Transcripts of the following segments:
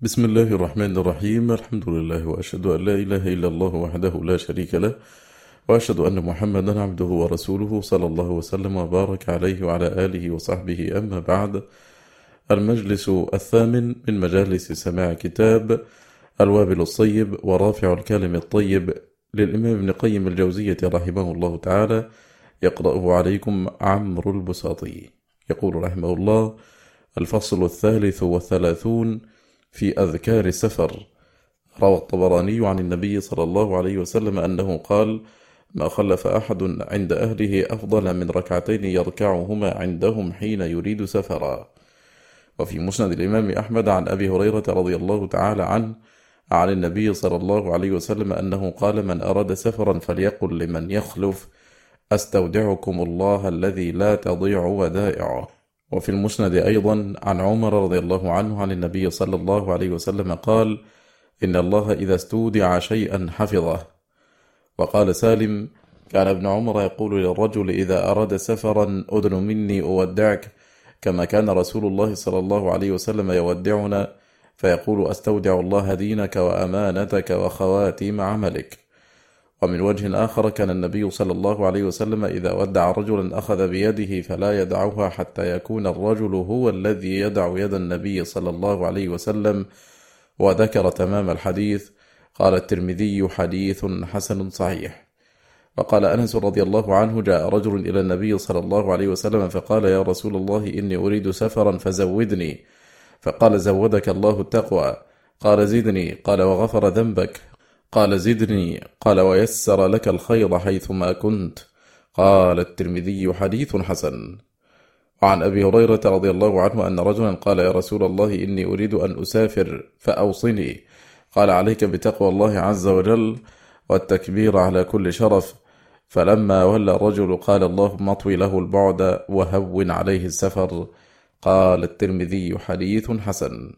بسم الله الرحمن الرحيم. الحمد لله وأشهد أن لا إله إلا الله وحده لا شريك له، وأشهد أن محمدا عبده ورسوله صلى الله وسلم وبارك عليه وعلى آله وصحبه. أما بعد، المجلس الثامن من مجالس سماع كتاب الوابل الصيب ورافع الكلم الطيب للإمام ابن قيم الجوزية رحمه الله تعالى، يقرأه عليكم عمرو البساطي. يقول رحمه الله: الفصل 33 في أذكار السفر. روى الطبراني عن النبي صلى الله عليه وسلم أنه قال: ما خلف أحد عند أهله أفضل من ركعتين يركعهما عندهم حين يريد سفرا. وفي مسند الإمام أحمد عن أبي هريرة رضي الله تعالى عنه عن النبي صلى الله عليه وسلم أنه قال: من أراد سفرا فليقل لمن يخلف: أستودعكم الله الذي لا تضيع ودائعه. وفي المسند أيضا عن عمر رضي الله عنه عن النبي صلى الله عليه وسلم قال: إن الله إذا استودع شيئا حفظه. وقال سالم: كان ابن عمر يقول للرجل إذا أراد سفرا: أدن مني أودعك، كما كان رسول الله صلى الله عليه وسلم يودعنا فيقول: أستودع الله دينك وأمانتك وخواتيم عملك. ومن وجه آخر كان النبي صلى الله عليه وسلم إذا ودع رجلا أخذ بيده فلا يدعها حتى يكون الرجل هو الذي يدع يد النبي صلى الله عليه وسلم، وذكر تمام الحديث. قال الترمذي: حديث حسن صحيح. وقال أنس رضي الله عنه: جاء رجل إلى النبي صلى الله عليه وسلم فقال: يا رسول الله، إني أريد سفرا فزودني. فقال: زودك الله التقوى. قال: زدني. قال: وغفر ذنبك. قال: زدني. قال: ويسر لك الخير حيثما كنت. قال الترمذي: حديث حسن. وعن أبي هريرة رضي الله عنه أن رجلا قال: يا رسول الله، إني أريد أن أسافر فأوصني. قال: عليك بتقوى الله عز وجل والتكبير على كل شرف. فلما ولى الرجل قال: اللهم اطوي له البعد وهون عليه السفر. قال الترمذي: حديث حسن.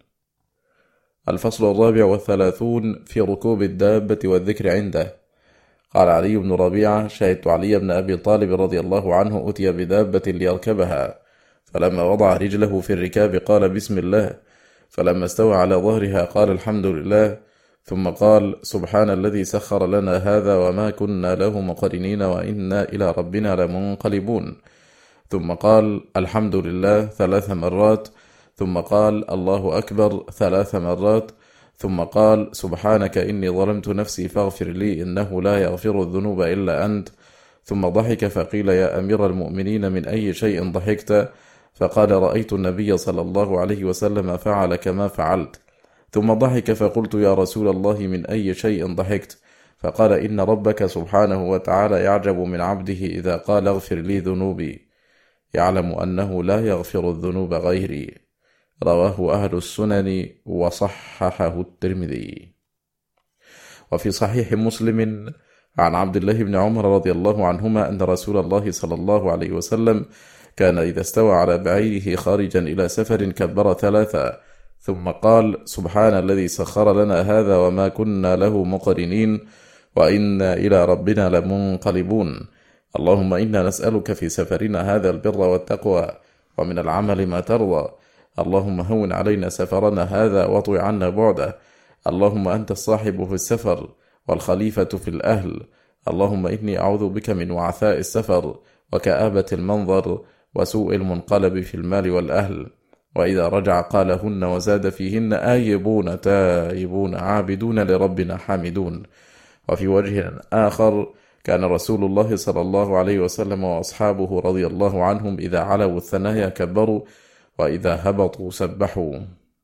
الفصل 34 في ركوب الدابة والذكر عنده. قال علي بن ربيعة: شهدت علي بن أبي طالب رضي الله عنه أتي بدابة ليركبها، فلما وضع رجله في الركاب قال: بسم الله، فلما استوى على ظهرها قال: الحمد لله، ثم قال: سبحان الذي سخر لنا هذا وما كنا له مقرنين وإنا إلى ربنا لمنقلبون. ثم قال: الحمد لله 3 مرات، ثم قال: الله أكبر 3 مرات، ثم قال: سبحانك إني ظلمت نفسي فاغفر لي إنه لا يغفر الذنوب إلا أنت. ثم ضحك فقيل: يا أمير المؤمنين، من أي شيء ضحكت؟ فقال: رأيت النبي صلى الله عليه وسلم فعل كما فعلت. ثم ضحك فقلت: يا رسول الله، من أي شيء ضحكت؟ فقال: إن ربك سبحانه وتعالى يعجب من عبده إذا قال: اغفر لي ذنوبي، يعلم أنه لا يغفر الذنوب غيري. رواه أهل السنن وصححه الترمذي. وفي صحيح مسلم عن عبد الله بن عمر رضي الله عنهما أن رسول الله صلى الله عليه وسلم كان إذا استوى على بعيره خارجا إلى سفر كبر 3، ثم قال: سبحان الذي سخر لنا هذا وما كنا له مقرنين وإنا إلى ربنا لمنقلبون. اللهم إنا نسألك في سفرنا هذا البر والتقوى ومن العمل ما ترضى. اللهم هون علينا سفرنا هذا واطوي عنا بعده. اللهم أنت الصاحب في السفر والخليفة في الأهل. اللهم إني أعوذ بك من وعثاء السفر وكآبة المنظر وسوء المنقلب في المال والأهل. وإذا رجع قالهن وزاد فيهن: آيبون تائبون عابدون لربنا حامدون. وفي وجه آخر كان رسول الله صلى الله عليه وسلم وأصحابه رضي الله عنهم إذا علوا الثنايا كبروا وإذا هبطوا سبحوا.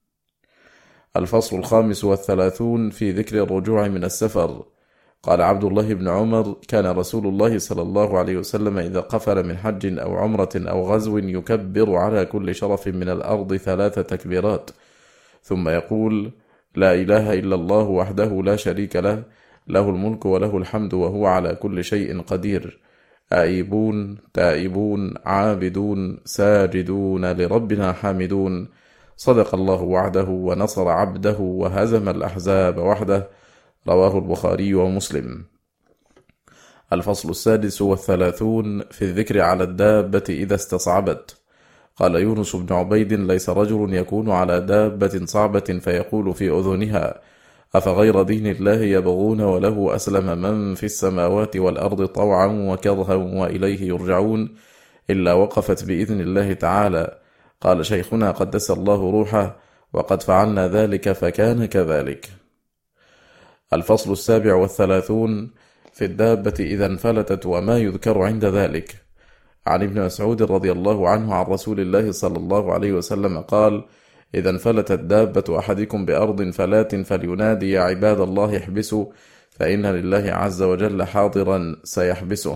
الفصل 35 في ذكر الرجوع من السفر. قال عبد الله بن عمر: كان رسول الله صلى الله عليه وسلم إذا قفل من حج أو عمرة أو غزو يكبر على كل شرف من الأرض 3 تكبيرات، ثم يقول: لا إله إلا الله وحده لا شريك له، له الملك وله الحمد وهو على كل شيء قدير، آيبون تائبون عابدون ساجدون لربنا حامدون، صدق الله وعده ونصر عبده وهزم الأحزاب وحده. رواه البخاري ومسلم. الفصل 36 في الذكر على الدابة إذا استصعبت. قال يونس بن عبيد: ليس رجل يكون على دابة صعبة فيقول في أذنها: أفغير دين الله يبغون وله أسلم من في السماوات والأرض طوعا وكرها وإليه يرجعون، إلا وقفت بإذن الله تعالى. قال شيخنا قدس الله روحه: وقد فعلنا ذلك فكان كذلك. الفصل 37 في الدابة إذا انفلتت وما يذكر عند ذلك. عن ابن مسعود رضي الله عنه عن رسول الله صلى الله عليه وسلم قال: إذا انفلتت دابة أحدكم بأرض فلات فلينادي: يا عباد الله احبسوا، فإن لله عز وجل حاضرا سيحبسه.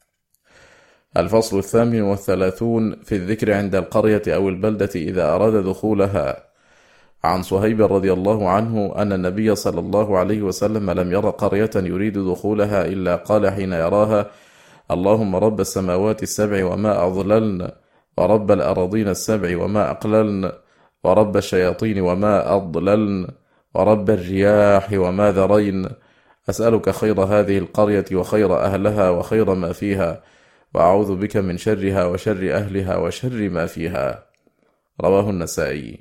الفصل 38 في الذكر عند القرية أو البلدة إذا أراد دخولها. عن صهيب رضي الله عنه أن النبي صلى الله عليه وسلم لم ير قرية يريد دخولها إلا قال حين يراها: اللهم رب السماوات السبع وما أضللن، ورب الأراضين السبع وما أقللن، ورب الشياطين وما أضللن، ورب الرياح وما ذرين، أسألك خير هذه القرية وخير أهلها وخير ما فيها، وأعوذ بك من شرها وشر أهلها وشر ما فيها. رواه النسائي.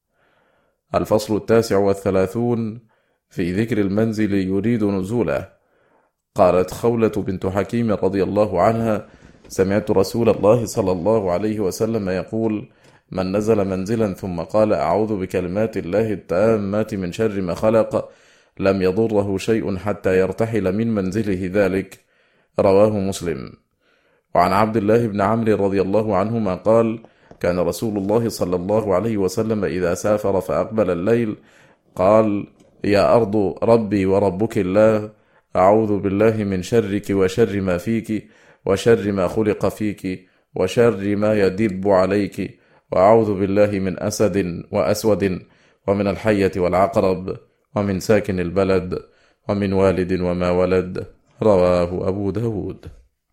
الفصل 39 في ذكر المنزل يريد نزوله. قالت خولة بنت حكيم رضي الله عنها: سمعت رسول الله صلى الله عليه وسلم يقول: من نزل منزلا ثم قال أعوذ بكلمات الله التامات من شر ما خلق لم يضره شيء حتى يرتحل من منزله ذلك. رواه مسلم. وعن عبد الله بن عمرو رضي الله عنهما قال: كان رسول الله صلى الله عليه وسلم إذا سافر فأقبل الليل قال: يا أرض ربي وربك الله، أعوذ بالله من شرك وشر ما فيك وشر ما خلق فيك وشر ما يدب عليك، وأعوذ بالله من أسد وأسود ومن الحية والعقرب ومن ساكن البلد ومن والد وما ولد. رواه أبو داود.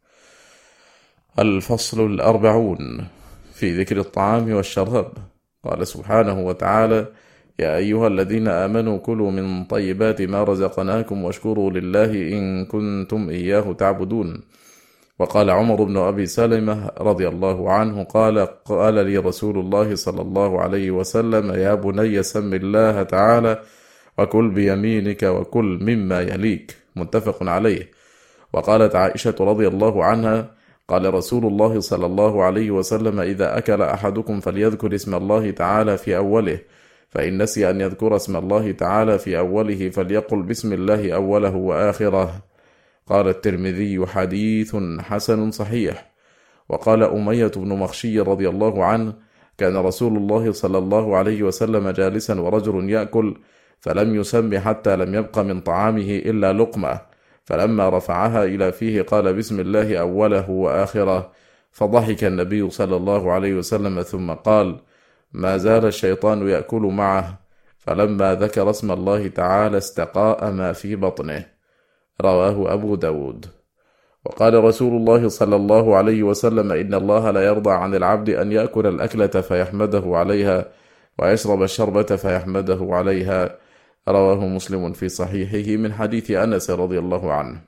الفصل 40 في ذكر الطعام والشراب. قال سبحانه وتعالى: يا أيها الذين آمنوا كلوا من طيبات ما رزقناكم واشكروا لله إن كنتم إياه تعبدون. وقال عمر بن أبي سلمة رضي الله عنه قال لي رسول الله صلى الله عليه وسلم: يا بني سم الله تعالى وكل بيمينك وكل مما يليك. متفق عليه. وقالت عائشة رضي الله عنها: قال رسول الله صلى الله عليه وسلم: إذا أكل أحدكم فليذكر اسم الله تعالى في أوله، فإن نسي أن يذكر اسم الله تعالى في أوله فليقل بسم الله أوله وآخره. قال الترمذي: حديث حسن صحيح. وقال أمية بن مخشي رضي الله عنه: كان رسول الله صلى الله عليه وسلم جالسا ورجل يأكل، فلم يسم حتى لم يبق من طعامه إلا لقمة، فلما رفعها إلى فيه قال بسم الله أوله وآخره، فضحك النبي صلى الله عليه وسلم ثم قال: ما زال الشيطان يأكل معه، فلما ذكر اسم الله تعالى استقاء ما في بطنه. رواه أبو داود. وقال رسول الله صلى الله عليه وسلم: إن الله لا يرضى عن العبد أن يأكل الأكلة فيحمده عليها ويشرب الشربة فيحمده عليها. رواه مسلم في صحيحه من حديث أنس رضي الله عنه.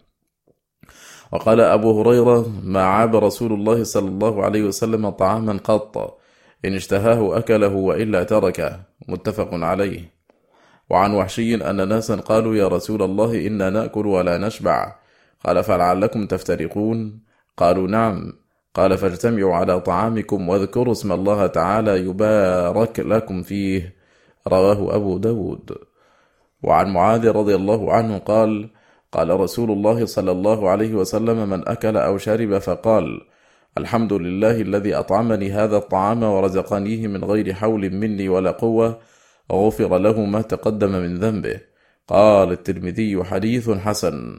وقال أبو هريرة: ما عاب رسول الله صلى الله عليه وسلم طعاما قط، إن اشتهاه أكله وإلا تركه. متفق عليه. وعن وحشي أن ناسا قالوا: يا رسول الله إنا نأكل ولا نشبع، قال: فلعلكم تفترقون؟ قالوا: نعم. قال: فاجتمعوا على طعامكم واذكروا اسم الله تعالى يبارك لكم فيه. رواه أبو داود. وعن معاذ رضي الله عنه قال: قال رسول الله صلى الله عليه وسلم: من أكل أو شرب فقال: الحمد لله الذي أطعمني هذا الطعام ورزقنيه من غير حول مني ولا قوة، غفر له ما تقدم من ذنبه. قال الترمذي: حديث حسن.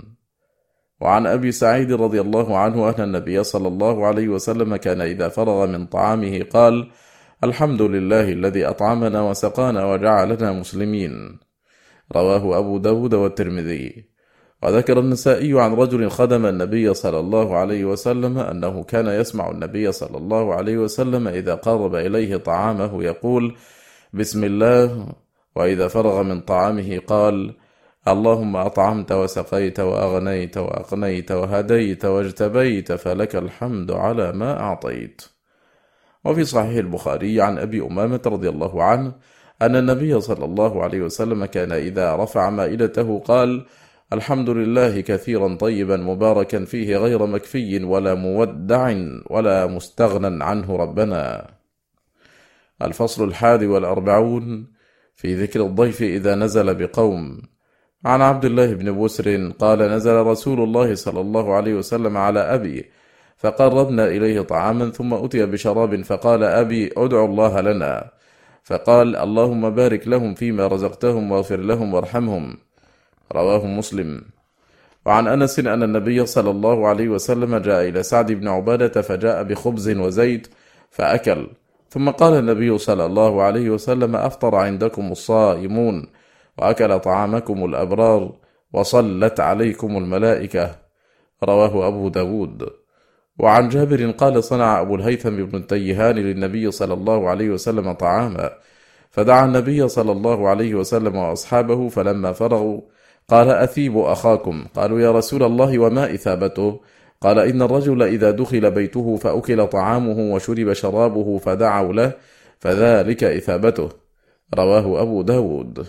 وعن أبي سعيد رضي الله عنه أن النبي صلى الله عليه وسلم كان إذا فرغ من طعامه قال: الحمد لله الذي أطعمنا وسقانا وجعلنا مسلمين. رواه أبو داود والترمذي. وذكر النسائي عن رجل خدم النبي صلى الله عليه وسلم أنه كان يسمع النبي صلى الله عليه وسلم إذا قرب إليه طعامه يقول: بسم الله، وإذا فرغ من طعامه قال: اللهم أطعمت وسقيت وأغنيت وأقنيت وهديت واجتبيت، فلك الحمد على ما أعطيت. وفي صحيح البخاري عن أبي أمامة رضي الله عنه أن النبي صلى الله عليه وسلم كان إذا رفع مائدته قال: الحمد لله كثيرا طيبا مباركا فيه غير مكفي ولا مودع ولا مستغنى عنه ربنا. الفصل 41 في ذكر الضيف إذا نزل بقوم. عن عبد الله بن بسر قال: نزل رسول الله صلى الله عليه وسلم على أبي فقربنا إليه طعاما ثم أتي بشراب فقال: أبي ادعو الله لنا، فقال: اللهم بارك لهم فيما رزقتهم واغفر لهم وارحمهم. رواه مسلم. وعن أنس أن النبي صلى الله عليه وسلم جاء إلى سعد بن عبادة فجاء بخبز وزيت فأكل، ثم قال النبي صلى الله عليه وسلم: أفطر عندكم الصائمون وأكل طعامكم الأبرار وصلت عليكم الملائكة. رواه أبو داود. وعن جابر قال: صنع أبو الهيثم بن التيهان للنبي صلى الله عليه وسلم طعاما، فدعا النبي صلى الله عليه وسلم وأصحابه، فلما فرغوا قال: أثيبوا أخاكم. قالوا: يا رسول الله وما إثابته؟ قال: إن الرجل إذا دخل بيته فأكل طعامه وشرب شرابه فدعوا له فذلك إثابته. رواه أبو داود.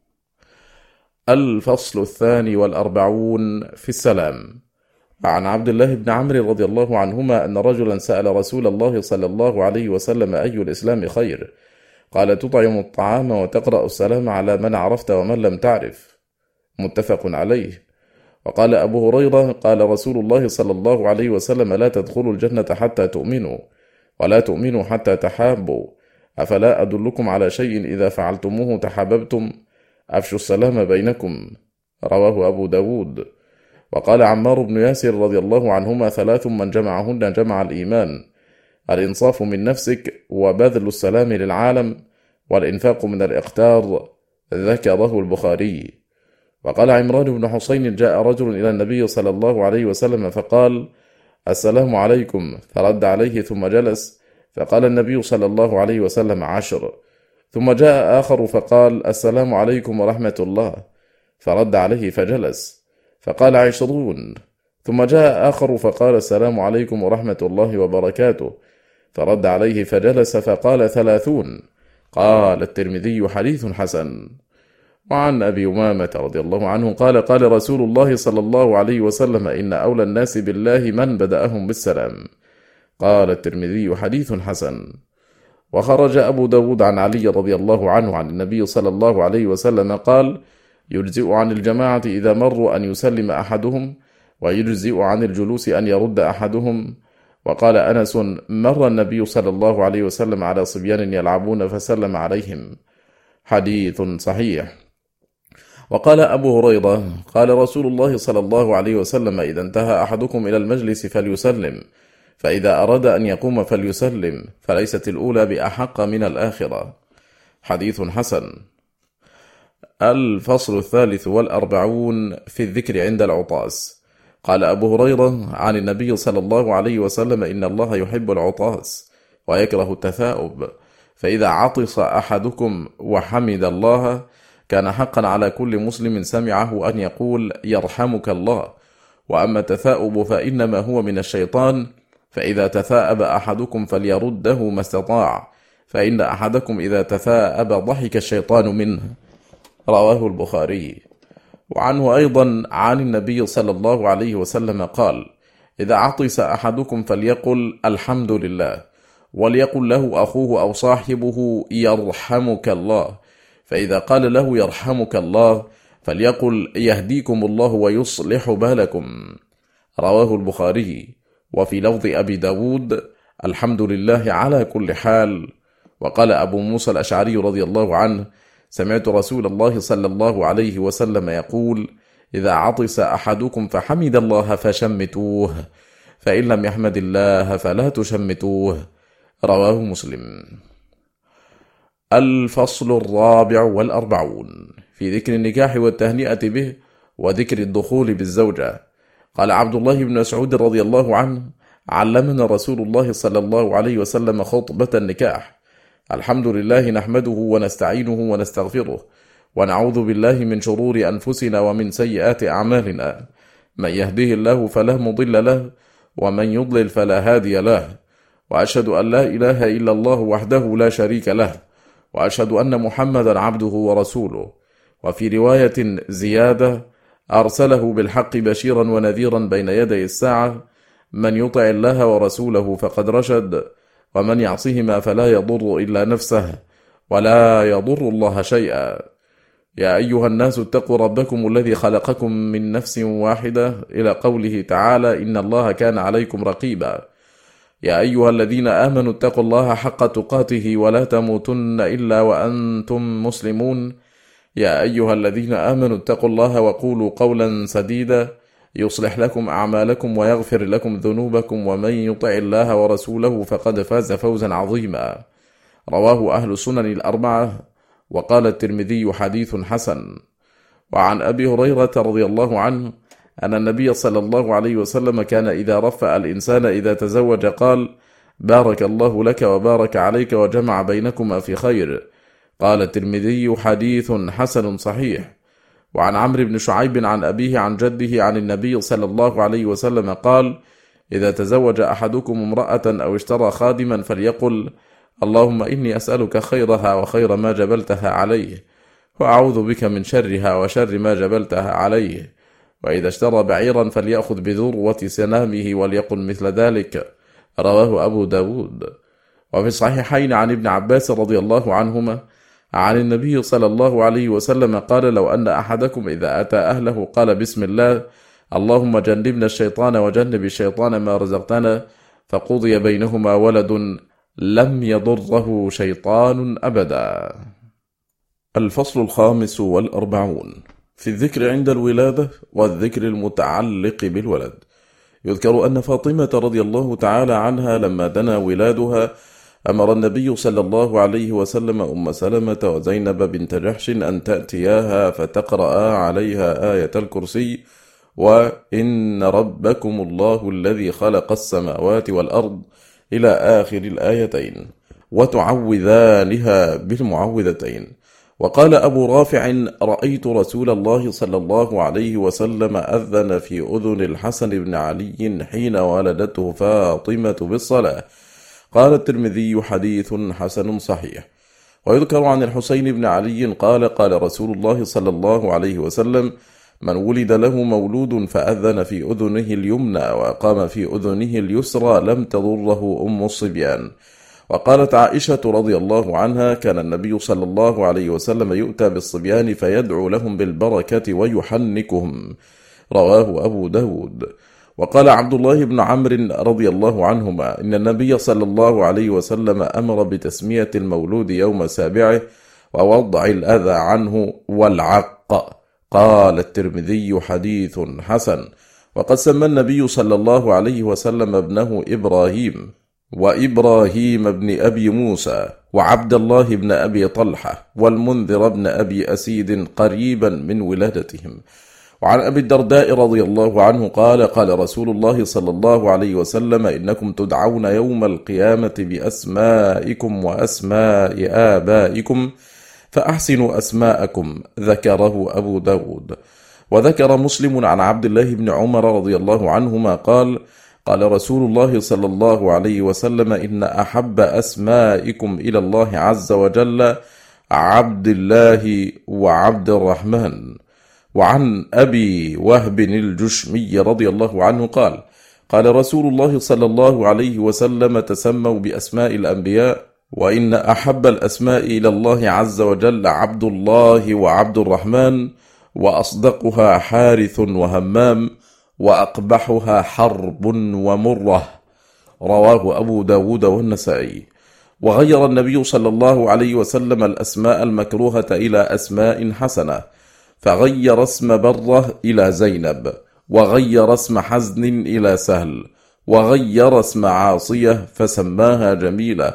الفصل 42 في السلام. عن عبد الله بن عمرو رضي الله عنهما أن رجلا سأل رسول الله صلى الله عليه وسلم: أي الإسلام خير؟ قال: تطعم الطعام وتقرأ السلام على من عرفت ومن لم تعرف. متفق عليه. وقال أبو هريرة: قال رسول الله صلى الله عليه وسلم: لا تدخلوا الجنة حتى تؤمنوا، ولا تؤمنوا حتى تحابوا، أفلا أدلكم على شيء إذا فعلتموه تحاببتم؟ أفشوا السلام بينكم. رواه أبو داود. وقال عمار بن ياسر رضي الله عنهما: 3 من جمعهن جمع الإيمان: الإنصاف من نفسك، وبذل السلام للعالم، والإنفاق من الإقتار. ذكره البخاري. وقال عمران بن حسين: جاء رجل إلى النبي صلى الله عليه وسلم فقال: السلام عليكم، فرد عليه ثم جلس، فقال النبي صلى الله عليه وسلم: 10. ثم جاء آخر فقال: السلام عليكم ورحمة الله، فرد عليه فجلس، فقال: 20. ثم جاء آخر فقال: السلام عليكم ورحمة الله وبركاته، فرد عليه فجلس، فقال: 30. قال الترمذي: حديث حسن. وعن أبي أمامة رضي الله عنه قال: قال رسول الله صلى الله عليه وسلم: إن أولى الناس بالله من بدأهم بالسلام. قال الترمذي: حديث حسن. وخرج أبو داود عن علي رضي الله عنه عن النبي صلى الله عليه وسلم قال: يجزئ عن الجماعة إذا مروا أن يسلم أحدهم، ويجزئ عن الجلوس أن يرد أحدهم. وقال أنس: مر النبي صلى الله عليه وسلم على صبيان يلعبون فسلم عليهم. حديث صحيح. وقال أبو هريرة: قال رسول الله صلى الله عليه وسلم: إذا انتهى أحدكم إلى المجلس فليسلم، فإذا أراد أن يقوم فليسلم، فليست الأولى بأحق من الآخرة. حديث حسن. الفصل 43 في الذكر عند العطاس. قال أبو هريرة عن النبي صلى الله عليه وسلم: إن الله يحب العطاس ويكره التثاؤب، فإذا عطس أحدكم وحمد الله كان حقا على كل مسلم سمعه أن يقول: يرحمك الله. وأما التثاؤب فإنما هو من الشيطان، فإذا تثاءب أحدكم فليرده ما استطاع، فإن أحدكم إذا تثاءب ضحك الشيطان منه. رواه البخاري. وعنه أيضا عن النبي صلى الله عليه وسلم قال: إذا عطس أحدكم فليقل: الحمد لله، وليقل له أخوه أو صاحبه: يرحمك الله. فإذا قال له: يرحمك الله، فليقل: يهديكم الله ويصلح بالكم. رواه البخاري. وفي لفظ أبي داود: الحمد لله على كل حال. وقال أبو موسى الأشعري رضي الله عنه: سمعت رسول الله صلى الله عليه وسلم يقول: إذا عطس أحدكم فحمد الله فشمتوه، فإن لم يحمد الله فلا تشمتوه. رواه مسلم. الفصل 44 في ذكر النكاح والتهنئة به وذكر الدخول بالزوجة. قال عبد الله بن مسعود رضي الله عنه: علمنا رسول الله صلى الله عليه وسلم خطبة النكاح: الحمد لله نحمده ونستعينه ونستغفره، ونعوذ بالله من شرور أنفسنا ومن سيئات أعمالنا، من يهده الله فلا مضل له، ومن يضلل فلا هادي له، وأشهد أن لا إله إلا الله وحده لا شريك له، وأشهد أن محمدا عبده ورسوله. وفي رواية زيادة: أرسله بالحق بشيرا ونذيرا بين يدي الساعة، من يطع الله ورسوله فقد رشد، ومن يعصهما فلا يضر إلا نفسه ولا يضر الله شيئا. يا أيها الناس اتقوا ربكم الذي خلقكم من نفس واحدة، إلى قوله تعالى: إن الله كان عليكم رقيبا. يا أيها الذين آمنوا اتقوا الله حق تقاته ولا تموتن إلا وأنتم مسلمون. يا أيها الذين آمنوا اتقوا الله وقولوا قولا سديدا يصلح لكم أعمالكم ويغفر لكم ذنوبكم، ومن يطع الله ورسوله فقد فاز فوزا عظيما. رواه أهل السنن الأربعة. وقال الترمذي: حديث حسن. وعن أبي هريرة رضي الله عنه أن النبي صلى الله عليه وسلم كان إذا رفع الإنسان إذا تزوج قال: بارك الله لك وبارك عليك وجمع بينكما في خير. قال الترمذي: حديث حسن صحيح. وعن عمرو بن شعيب عن أبيه عن جده عن النبي صلى الله عليه وسلم قال: إذا تزوج أحدكم امرأة أو اشترى خادما فليقل: اللهم إني أسألك خيرها وخير ما جبلتها عليه، وأعوذ بك من شرها وشر ما جبلتها عليه. وإذا اشترى بعيرا فليأخذ بذروة سنامه وليقل مثل ذلك. رواه أبو داود. وفي الصحيحين عن ابن عباس رضي الله عنهما عن النبي صلى الله عليه وسلم قال: لو أن أحدكم إذا أتى أهله قال: بسم الله، اللهم جنبنا الشيطان وجنب الشيطان ما رزقتنا، فقضي بينهما ولد لم يضره شيطان أبدا. الفصل 45 في الذكر عند الولادة والذكر المتعلق بالولد. يذكر أن فاطمة رضي الله تعالى عنها لما دنا ولادها أمر النبي صلى الله عليه وسلم أم سلمة وزينب بنت جحش أن تأتياها فتقرأ عليها آية الكرسي: وإن ربكم الله الذي خلق السماوات والأرض، إلى آخر الآيتين، وتعوذانها بالمعوذتين. وقال أبو رافع: رأيت رسول الله صلى الله عليه وسلم أذن في أذن الحسن بن علي حين ولدته فاطمة بالصلاة. قال الترمذي: حديث حسن صحيح. ويذكر عن الحسين بن علي قال: قال رسول الله صلى الله عليه وسلم: من ولد له مولود فأذن في أذنه اليمنى وأقام في أذنه اليسرى لم تضره أم الصبيان. وقالت عائشة رضي الله عنها: كان النبي صلى الله عليه وسلم يؤتى بالصبيان فيدعو لهم بالبركة ويحنكهم. رواه أبو داود. وقال عبد الله بن عمرو رضي الله عنهما: إن النبي صلى الله عليه وسلم أمر بتسمية المولود يوم سابعه ووضع الأذى عنه والعق. قال الترمذي: حديث حسن. وقد سمى النبي صلى الله عليه وسلم ابنه إبراهيم، وإبراهيم بن أبي موسى، وعبد الله بن أبي طلحة، والمنذر بن أبي أسيد قريبا من ولادتهم. وعن أبي الدرداء رضي الله عنه قال: قال رسول الله صلى الله عليه وسلم: إنكم تدعون يوم القيامة بأسمائكم وأسماء آبائكم فأحسنوا أسماءكم. ذكره أبو داود. وذكر مسلم عن عبد الله بن عمر رضي الله عنهما قال: قال رسول الله صلى الله عليه وسلم: إن أحب أسمائكم إلى الله عز وجل عبد الله وعبد الرحمن. وعن أبي وهب الجشمي رضي الله عنه قال: قال رسول الله صلى الله عليه وسلم: تسموا بأسماء الأنبياء، وإن أحب الأسماء إلى الله عز وجل عبد الله وعبد الرحمن، وأصدقها حارث وهمام، وأقبحها حرب ومرة. رواه أبو داود والنسائي. وغير النبي صلى الله عليه وسلم الأسماء المكروهة إلى أسماء حسنة، فغير اسم برة إلى زينب، وغير اسم حزن إلى سهل، وغير اسم عاصية فسماها جميلة،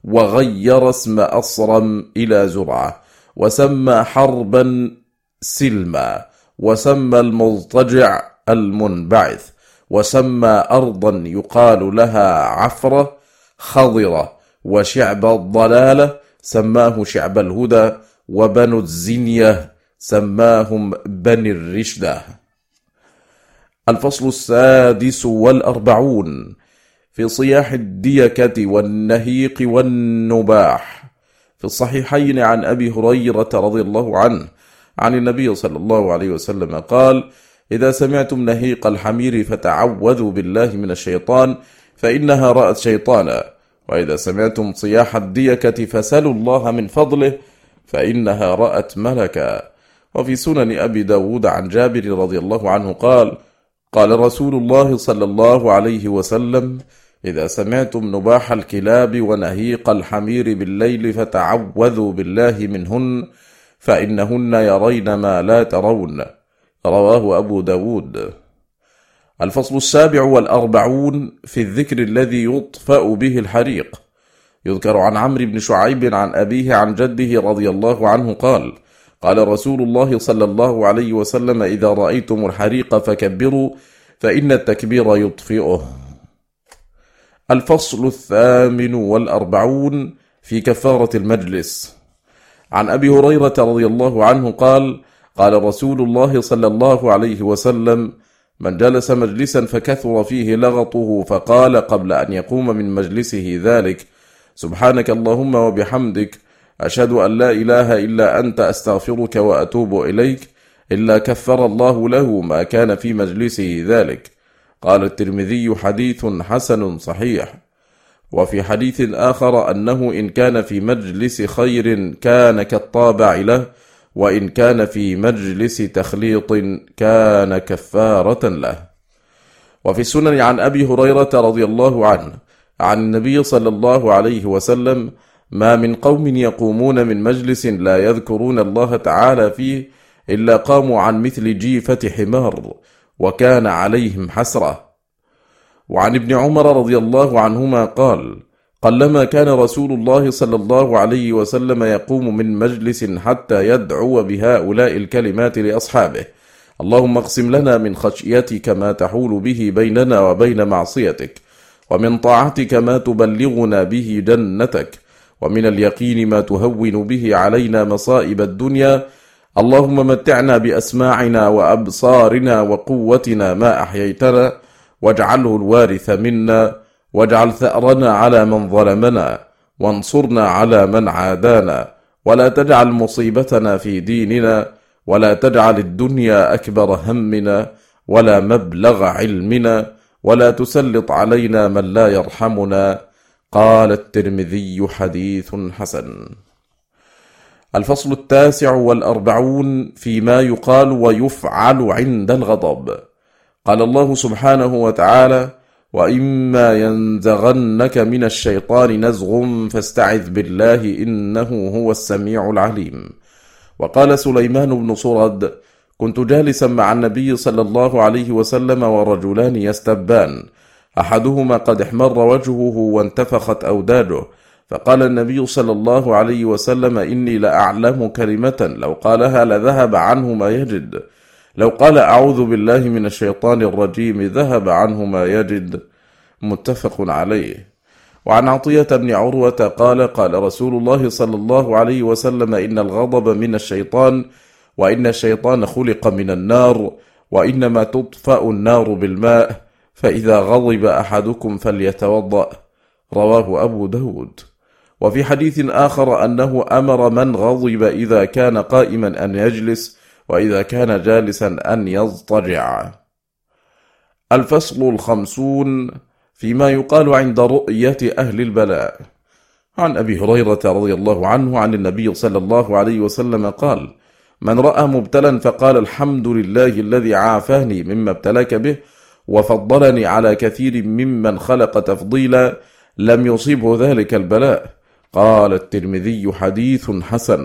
وغير اسم أصرم إلى زرعة، وسمى حربا سلما، وسمى المضطجع المنبعث، وسمى أرضا يقال لها عفرة خضرة، وشعب الضلالة سماه شعب الهدى، وبنو الزنية سماهم بني الرشدة. الفصل 46 في صياح الديكة والنهيق والنباح. في الصحيحين عن أبي هريرة رضي الله عنه عن النبي صلى الله عليه وسلم قال: إذا سمعتم نهيق الحمير فتعوذوا بالله من الشيطان فإنها رأت شيطانا، وإذا سمعتم صياح الديكة فسلوا الله من فضله فإنها رأت ملكا. وفي سنن أبي داود عن جابر رضي الله عنه قال: قال رسول الله صلى الله عليه وسلم: إذا سمعتم نباح الكلاب ونهيق الحمير بالليل فتعوذوا بالله منهن فإنهن يرين ما لا ترون. رواه أبو داود. الفصل 47 في الذكر الذي يطفأ به الحريق. يذكر عن عمرو بن شعيب عن أبيه عن جده رضي الله عنه قال: قال رسول الله صلى الله عليه وسلم: إذا رأيتم الحريق فكبروا فإن التكبير يطفئه. الفصل 48 في كفارة المجلس. عن أبي هريرة رضي الله عنه قال: قال رسول الله صلى الله عليه وسلم: من جلس مجلسا فكثر فيه لغطه فقال قبل أن يقوم من مجلسه ذلك: سبحانك اللهم وبحمدك، أشهد أن لا إله إلا أنت، أستغفرك وأتوب إليك، إلا كفر الله له ما كان في مجلسه ذلك. قال الترمذي: حديث حسن صحيح. وفي حديث آخر أنه إن كان في مجلس خير كان كالطابع له، وإن كان في مجلس تخليط كان كفارة له. وفي السنن عن أبي هريرة رضي الله عنه عن النبي صلى الله عليه وسلم: ما من قوم يقومون من مجلس لا يذكرون الله تعالى فيه إلا قاموا عن مثل جيفة حمار وكان عليهم حسرة. وعن ابن عمر رضي الله عنهما قال: قلما كان رسول الله صلى الله عليه وسلم يقوم من مجلس حتى يدعو بهؤلاء الكلمات لأصحابه: اللهم اقسم لنا من خشيتك ما تحول به بيننا وبين معصيتك، ومن طاعتك ما تبلغنا به جنتك، ومن اليقين ما تهون به علينا مصائب الدنيا، اللهم متعنا بأسماعنا وأبصارنا وقوتنا ما أحييتنا، واجعله الوارث منا، واجعل ثأرنا على من ظلمنا، وانصرنا على من عادانا، ولا تجعل مصيبتنا في ديننا، ولا تجعل الدنيا أكبر همنا ولا مبلغ علمنا، ولا تسلط علينا من لا يرحمنا. قال الترمذي: حديث حسن. الفصل 49 فيما يقال ويفعل عند الغضب. قال الله سبحانه وتعالى: وإما ينزغنك من الشيطان نزغ فاستعذ بالله إنه هو السميع العليم. وقال سليمان بن صرد: كنت جالسا مع النبي صلى الله عليه وسلم ورجلان يستبان، أحدهما قد احمر وجهه وانتفخت أوداجه، فقال النبي صلى الله عليه وسلم: إني لأعلم كلمة لو قالها لذهب عنه ما يجد، لو قال أعوذ بالله من الشيطان الرجيم ذهب عنه ما يجد. متفق عليه. وعن عطية بن عروة قال: قال رسول الله صلى الله عليه وسلم: إن الغضب من الشيطان، وإن الشيطان خلق من النار، وإنما تطفأ النار بالماء، فإذا غضب أحدكم فليتوضأ. رواه أبو داود. وفي حديث آخر أنه أمر من غضب إذا كان قائما أن يجلس، وإذا كان جالسا أن يضطجع. الفصل 50 فيما يقال عند رؤية أهل البلاء. عن أبي هريرة رضي الله عنه عن النبي صلى الله عليه وسلم قال: من رأى مبتلا فقال الحمد لله الذي عافاني مما ابتلاك به وفضلني على كثير ممن خلق تفضيلا، لم يصيبه ذلك البلاء. قال الترمذي: حديث حسن.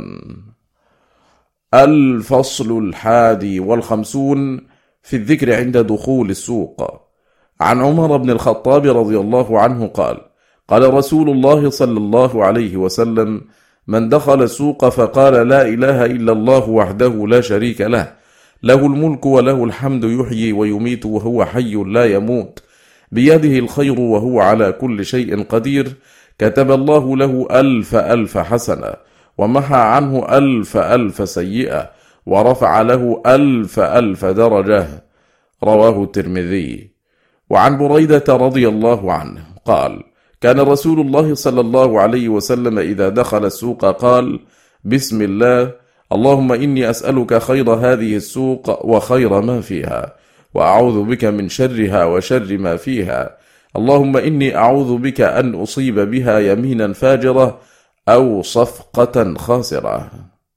الفصل 51 في الذكر عند دخول السوق. عن عمر بن الخطاب رضي الله عنه قال: قال رسول الله صلى الله عليه وسلم: من دخل السوق فقال لا إله إلا الله وحده لا شريك له، له الملك وله الحمد يحيي ويميت وهو حي لا يموت، بيده الخير وهو على كل شيء قدير، كتب الله له 1000 حسنة، ومحى عنه 1000 سيئة، ورفع له 1000 درجة. رواه الترمذي. وعن بريدة رضي الله عنه قال: كان رسول الله صلى الله عليه وسلم إذا دخل السوق قال: بسم الله، اللهم إني أسألك خير هذه السوق وخير ما فيها، وأعوذ بك من شرها وشر ما فيها، اللهم إني أعوذ بك أن أصيب بها يمينا فاجرة أو صفقة خاسرة.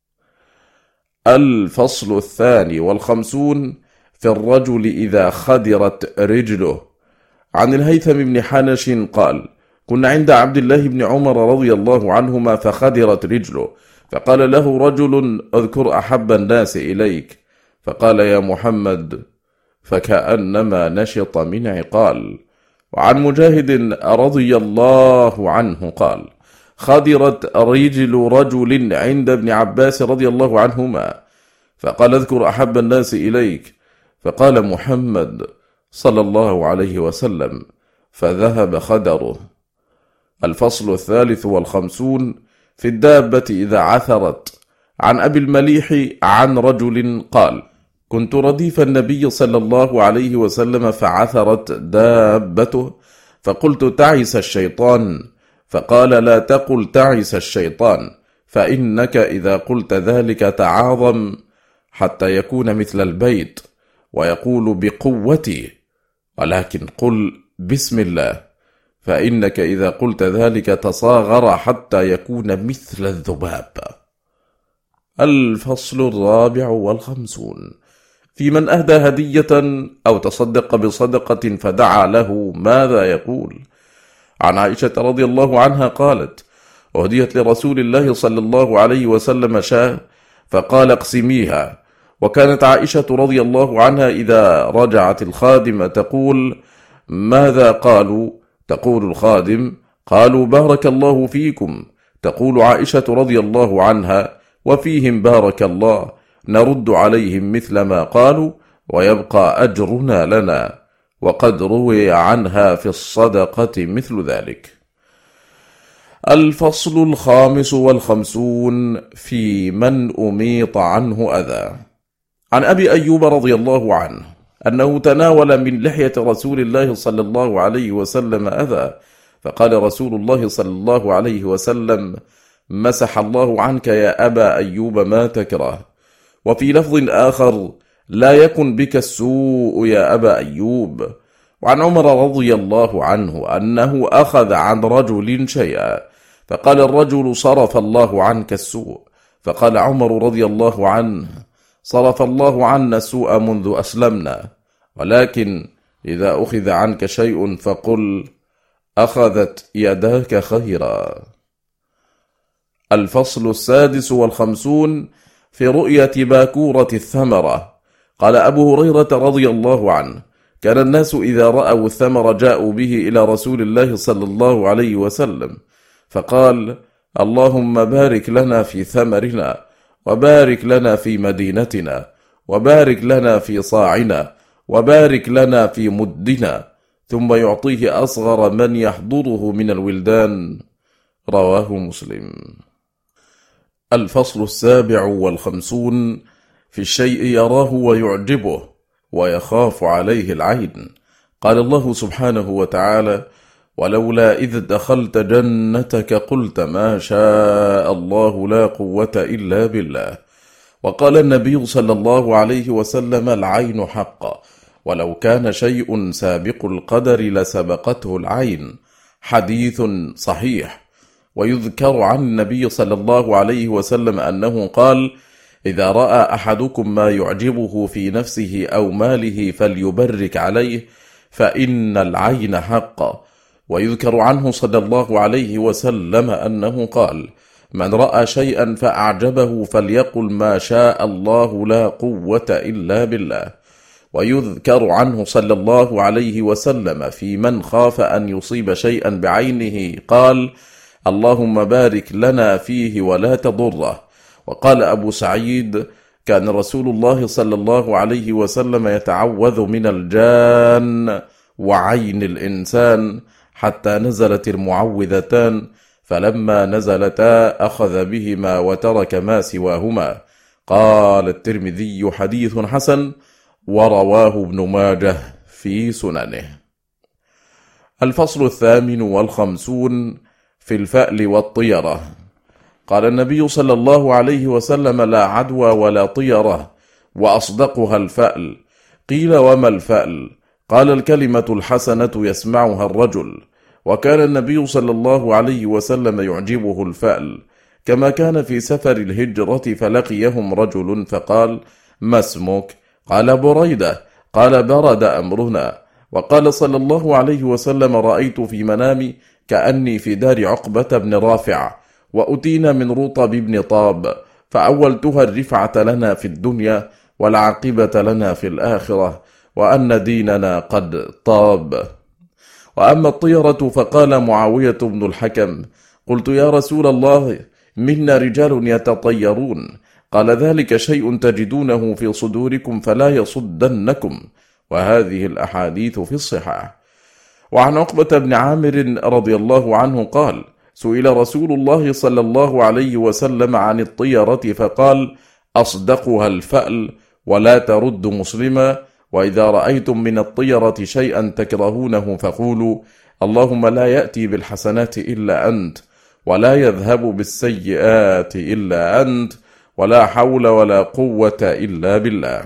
الفصل 52 في الرجل إذا خدرت رجله. عن الهيثم بن حنش قال: كنا عند عبد الله بن عمر رضي الله عنهما فخدرت رجله، فقال له رجل: اذكر أحب الناس إليك، فقال: يا محمد، فكأنما نشط من عقال. وعن مجاهد رضي الله عنه قال: خدرت رجل رجل عند ابن عباس رضي الله عنهما، فقال: اذكر أحب الناس إليك، فقال محمد صلى الله عليه وسلم، فذهب خدره. الفصل 53 في الدابة إذا عثرت. عن أبي المليح عن رجل قال: كنت رديف النبي صلى الله عليه وسلم فعثرت دابته، فقلت: تعس الشيطان، فقال: لا تقل تعس الشيطان، فإنك إذا قلت ذلك تعاظم حتى يكون مثل البيت ويقول بقوتي، ولكن قل بسم الله، فإنك إذا قلت ذلك تصاغر حتى يكون مثل الذباب. الفصل 54 في من أهدى هدية أو تصدق بصدقة فدعا له ماذا يقول. عن عائشة رضي الله عنها قالت: أهديت لرسول الله صلى الله عليه وسلم شاة، فقال: اقسميها. وكانت عائشة رضي الله عنها إذا رجعت الخادمة تقول: ماذا قالوا؟ تقول الخادم: قالوا بارك الله فيكم. تقول عائشة رضي الله عنها: وفيهم بارك الله، نرد عليهم مثل ما قالوا، ويبقى أجرنا لنا. وقد روي عنها في الصدقة مثل ذلك. الفصل 55 في من أميط عنه أذى. عن أبي أيوب رضي الله عنه أنه تناول من لحية رسول الله صلى الله عليه وسلم أذى، فقال رسول الله صلى الله عليه وسلم: مسح الله عنك يا أبا أيوب ما تكره. وفي لفظ آخر: لا يكن بك السوء يا أبا أيوب. وعن عمر رضي الله عنه أنه أخذ عن رجل شيئا، فقال الرجل: صرف الله عنك السوء. فقال عمر رضي الله عنه: صرف الله عنا السوء منذ أسلمنا، ولكن إذا أخذ عنك شيء فقل: أخذت يداك خيرا. الفصل 56 في رؤية باكورة الثمرة. قال أبو هريرة رضي الله عنه: كان الناس إذا رأوا الثمر جاءوا به إلى رسول الله صلى الله عليه وسلم، فقال: اللهم بارك لنا في ثمرنا، وبارك لنا في مدينتنا، وبارك لنا في صاعنا، وبارك لنا في مدنا، ثم يعطيه أصغر من يحضره من الولدان. رواه مسلم. الفصل 57 في الشيء يراه ويعجبه ويخاف عليه العين. قال الله سبحانه وتعالى: ولولا إذ دخلت جنتك قلت ما شاء الله لا قوة إلا بالله. وقال النبي صلى الله عليه وسلم: العين حق، ولو كان شيء سابق القدر لسبقته العين. حديث صحيح. ويذكر عن النبي صلى الله عليه وسلم أنه قال: إذا رأى أحدكم ما يعجبه في نفسه أو ماله فليبرك عليه، فإن العين حق. ويذكر عنه صلى الله عليه وسلم أنه قال: من رأى شيئا فأعجبه فليقل ما شاء الله لا قوة إلا بالله. ويذكر عنه صلى الله عليه وسلم في من خاف أن يصيب شيئا بعينه قال: اللهم بارك لنا فيه ولا تضره. وقال أبو سعيد: كان رسول الله صلى الله عليه وسلم يتعوذ من الجان وعين الإنسان حتى نزلت المعوذتان، فلما نزلتا أخذ بهما وترك ما سواهما. قال الترمذي: حديث حسن، ورواه ابن ماجه في سننه. الفصل 58 في الفأل والطيرة. قال النبي صلى الله عليه وسلم: لا عدوى ولا طيرة، وأصدقها الفأل. قيل: وما الفأل؟ قال: الكلمة الحسنة يسمعها الرجل. وكان النبي صلى الله عليه وسلم يعجبه الفأل، كما كان في سفر الهجرة فلقيهم رجل فقال: ما اسمك؟ قال: بريدة. قال: برد أمرنا. وقال صلى الله عليه وسلم: رأيت في منامي كأني في دار عقبة بن رافع، وأتينا من رطب بن طاب، فأولتها الرفعة لنا في الدنيا والعاقبة لنا في الآخرة، وأن ديننا قد طاب. وأما الطيرة فقال معاوية بن الحكم: قلت يا رسول الله، منا رجال يتطيرون. قال: ذلك شيء تجدونه في صدوركم فلا يصدنكم. وهذه الأحاديث في الصحاح. وعن عقبة بن عامر رضي الله عنه قال: سئل رسول الله صلى الله عليه وسلم عن الطيرة فقال: أصدقها الفأل، ولا ترد مسلما، وإذا رأيتم من الطيرة شيئا تكرهونه فقولوا: اللهم لا يأتي بالحسنات إلا أنت، ولا يذهب بالسيئات إلا أنت، ولا حول ولا قوة إلا بالله.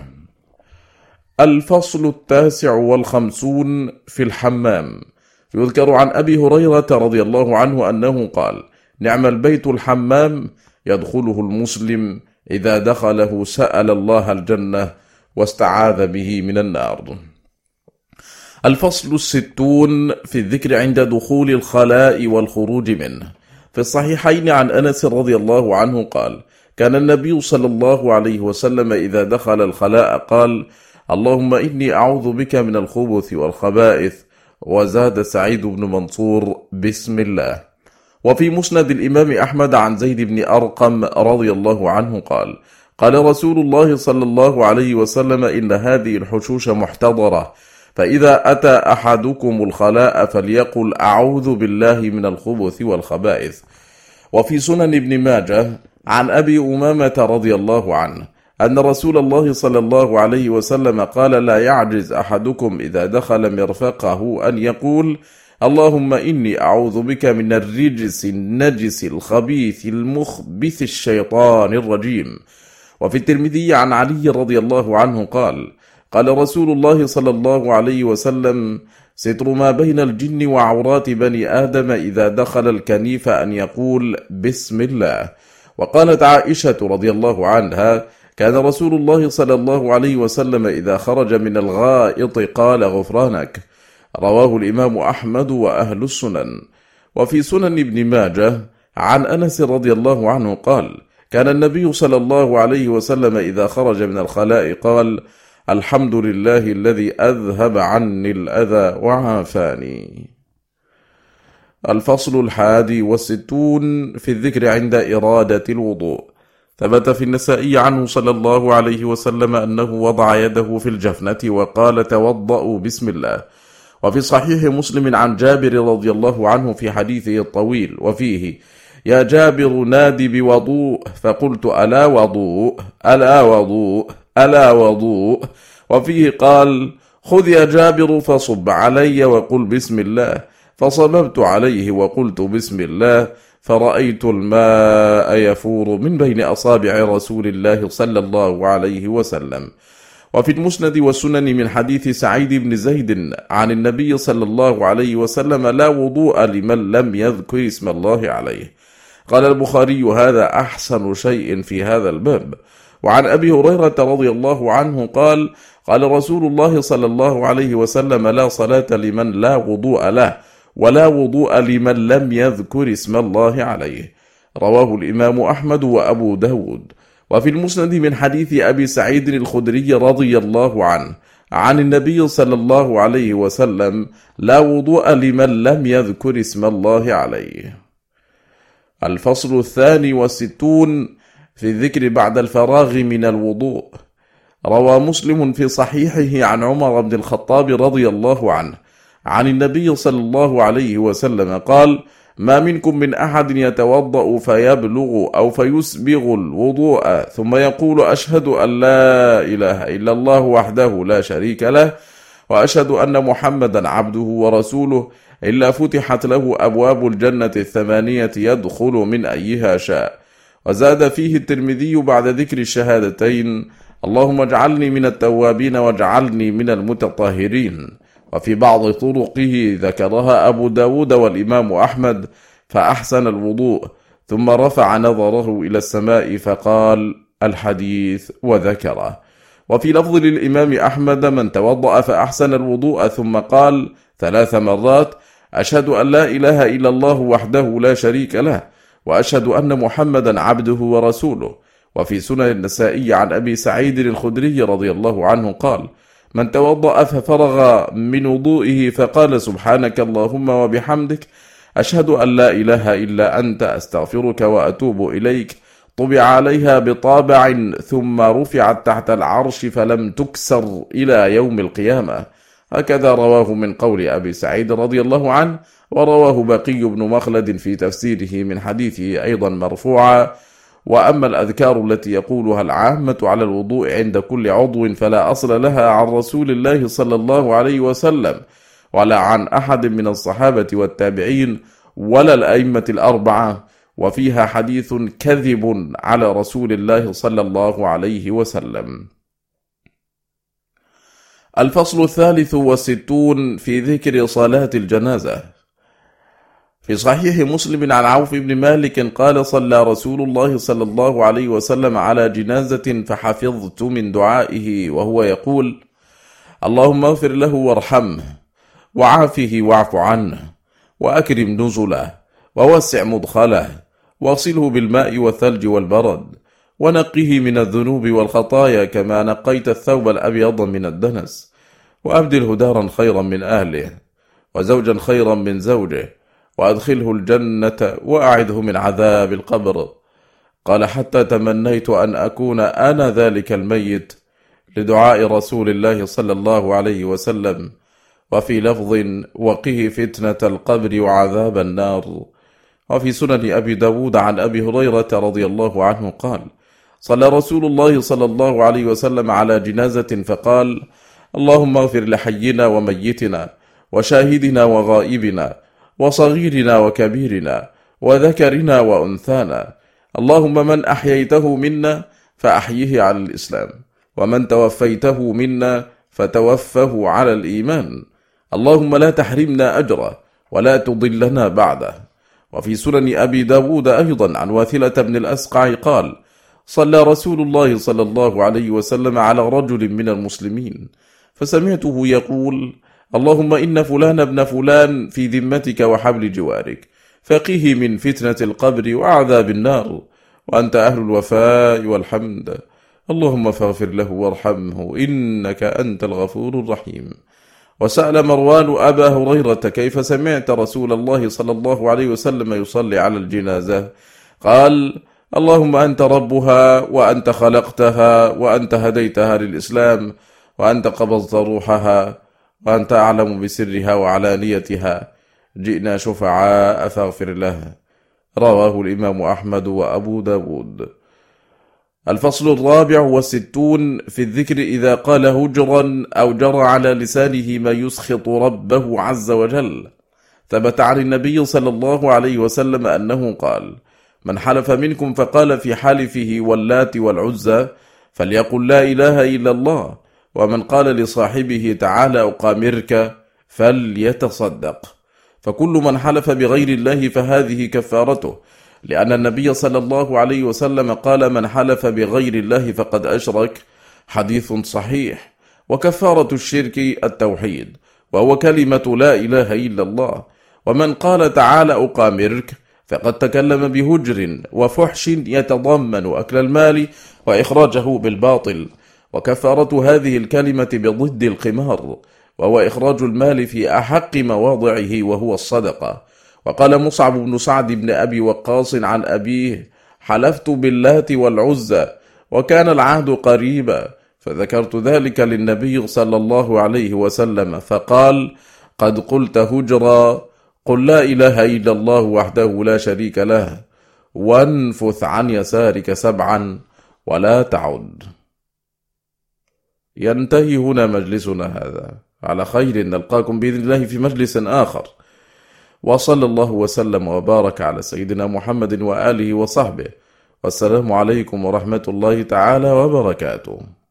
الفصل 59 في الحمام. يذكر عن أبي هريرة رضي الله عنه أنه قال: نعم البيت الحمام، يدخله المسلم إذا دخله سأل الله الجنة واستعاذ به من النار. الفصل 60 في الذكر عند دخول الخلاء والخروج منه. في الصحيحين عن أنس رضي الله عنه قال: كان النبي صلى الله عليه وسلم إذا دخل الخلاء قال: اللهم إني أعوذ بك من الخبث والخبائث. وزاد سعيد بن منصور: بسم الله. وفي مسند الإمام أحمد عن زيد بن أرقم رضي الله عنه قال: قال رسول الله صلى الله عليه وسلم: إن هذه الحشوش محتضرة، فإذا أتى أحدكم الخلاء فليقل: أعوذ بالله من الخبث والخبائث. وفي سنن ابن ماجه عن أبي أمامة رضي الله عنه أن رسول الله صلى الله عليه وسلم قال: لا يعجز أحدكم إذا دخل مرفقه أن يقول: اللهم إني أعوذ بك من الرجس النجس الخبيث المخبث الشيطان الرجيم. وفي الترمذي عن علي رضي الله عنه قال: قال رسول الله صلى الله عليه وسلم: ستر ما بين الجن وعورات بني آدم إذا دخل الكنيف أن يقول: بسم الله. وقالت عائشة رضي الله عنها: كان رسول الله صلى الله عليه وسلم إذا خرج من الغائط قال: غفرانك. رواه الإمام أحمد وأهل السنن. وفي سنن ابن ماجه عن أنس رضي الله عنه قال: كان النبي صلى الله عليه وسلم إذا خرج من الخلاء قال: الحمد لله الذي أذهب عني الأذى وعافاني. الفصل 61 في الذكر عند إرادة الوضوء. ثبت في النسائي عنه صلى الله عليه وسلم أنه وضع يده في الجفنة وقال: توضأوا بسم الله. وفي صحيح مسلم عن جابر رضي الله عنه في حديثه الطويل وفيه: يا جابر نادي بوضوء، فقلت: ألا وضوء ألا وضوء ألا وضوء. وفيه قال: خذ يا جابر فصب علي وقل بسم الله، فصببت عليه وقلت بسم الله، فرأيت الماء يفور من بين أصابع رسول الله صلى الله عليه وسلم. وفي المسند والسنن من حديث سعيد بن زيد عن النبي صلى الله عليه وسلم: لا وضوء لمن لم يذكر اسم الله عليه. قال البخاري: هذا أحسن شيء في هذا الباب. وعن أبي هريرة رضي الله عنه قال: قال رسول الله صلى الله عليه وسلم: لا صلاة لمن لا وضوء له، ولا وضوء لمن لم يذكر اسم الله عليه. رواه الإمام أحمد وأبو داود. وفي المسند من حديث أبي سعيد الخدري رضي الله عنه عن النبي صلى الله عليه وسلم: لا وضوء لمن لم يذكر اسم الله عليه. الفصل 62 في الذكر بعد الفراغ من الوضوء. روى مسلم في صحيحه عن عمر بن الخطاب رضي الله عنه عن النبي صلى الله عليه وسلم قال: ما منكم من أحد يتوضأ فيبلغ أو فيسبغ الوضوء ثم يقول: أشهد أن لا إله إلا الله وحده لا شريك له، وأشهد أن محمدا عبده ورسوله، إلا فتحت له أبواب الجنة 8 يدخل من أيها شاء. وزاد فيه الترمذي بعد ذكر الشهادتين: اللهم اجعلني من التوابين واجعلني من المتطهرين. وفي بعض طرقه ذكرها أبو داود والإمام أحمد: فأحسن الوضوء ثم رفع نظره إلى السماء فقال الحديث وذكره. وفي لفظ للإمام أحمد: من توضأ فأحسن الوضوء ثم قال 3 مرات: أشهد أن لا إله إلا الله وحده لا شريك له، وأشهد أن محمدا عبده ورسوله. وفي سنن النسائي عن أبي سعيد الخدري رضي الله عنه قال: من توضأ ففرغ من وضوئه فقال سبحانك اللهم وبحمدك أشهد أن لا إله إلا أنت أستغفرك وأتوب إليك، طبع عليها بطابع ثم رفعت تحت العرش فلم تكسر إلى يوم القيامة. هكذا رواه من قول أبي سعيد رضي الله عنه. ورواه بقي بن مخلد في تفسيره من حديثه أيضا مرفوعا: وأما الأذكار التي يقولها العامة على الوضوء عند كل عضو فلا أصل لها عن رسول الله صلى الله عليه وسلم ولا عن أحد من الصحابة والتابعين ولا الأئمة الأربعة، وفيها حديث كذب على رسول الله صلى الله عليه وسلم. الفصل 63 في ذكر صلاة الجنازة. في صحيح مسلم عن عوف بن مالك قال: صلى رسول الله صلى الله عليه وسلم على جنازة فحفظت من دعائه وهو يقول: اللهم اغفر له وارحمه وعافه واعف عنه وأكرم نزله ووسع مدخله واغسله بالماء والثلج والبرد ونقه من الذنوب والخطايا كما نقيت الثوب الأبيض من الدنس، وأبدله دارا خيرا من أهله وزوجا خيرا من زوجه وأدخله الجنة وأعده من عذاب القبر. قال: حتى تمنيت أن أكون أنا ذلك الميت لدعاء رسول الله صلى الله عليه وسلم. وفي لفظ: وقه فتنة القبر وعذاب النار. وفي سنن أبي داود عن أبي هريرة رضي الله عنه قال: صلى رسول الله صلى الله عليه وسلم على جنازة فقال: اللهم اغفر لحينا وميتنا وشاهدنا وغائبنا وصغيرنا وكبيرنا وذكرنا وأنثانا، اللهم من أحييته منا فأحيه على الإسلام، ومن توفيته منا فتوفه على الإيمان، اللهم لا تحرمنا أجره ولا تضلنا بعده. وفي سنن أبي داود أيضا عن واثلة بن الأسقع قال: صلى رسول الله صلى الله عليه وسلم على رجل من المسلمين فسمعته يقول: اللهم إن فلان ابن فلان في ذمتك وحبل جوارك، فقه من فتنة القبر وعذاب النار، وأنت أهل الوفاء والحمد، اللهم فاغفر له وارحمه إنك أنت الغفور الرحيم. وسأل مروان أبا هريرة: كيف سمعت رسول الله صلى الله عليه وسلم يصلي على الجنازة؟ قال: اللهم أنت ربها وأنت خلقتها وأنت هديتها للإسلام وأنت قبضت روحها وأنت أعلم بسرها وعلانيتها، جئنا شفعاء فاغفر له. رواه الإمام أحمد وأبو داود. الفصل 64 في الذكر إذا قال هجرا أو جرى على لسانه ما يسخط ربه عز وجل. ثبت عن النبي صلى الله عليه وسلم أنه قال: من حلف منكم فقال في حلفه واللات والعزى فليقل لا إله إلا الله، ومن قال لصاحبه تعالى أقامرك فليتصدق. فكل من حلف بغير الله فهذه كفارته، لأن النبي صلى الله عليه وسلم قال: من حلف بغير الله فقد أشرك، حديث صحيح. وكفارة الشرك التوحيد، وهو كلمة لا إله إلا الله. ومن قال تعالى أقامرك فقد تكلم بهجر وفحش يتضمن أكل المال وإخراجه بالباطل. وكفارة هذه الكلمة بضد القمار، وهو إخراج المال في أحق مواضعه وهو الصدقة. وقال مصعب بن سعد بن أبي وقاص عن أبيه: حلفت باللات والعزى وكان العهد قريبا، فذكرت ذلك للنبي صلى الله عليه وسلم فقال: قد قلت هجرا، قل لا إله إلا الله وحده لا شريك له، وانفث عن يسارك 7 ولا تعد. ينتهي هنا مجلسنا هذا، على خير نلقاكم بإذن الله في مجلس آخر. وصلى الله وسلم وبارك على سيدنا محمد وآله وصحبه، والسلام عليكم ورحمة الله تعالى وبركاته.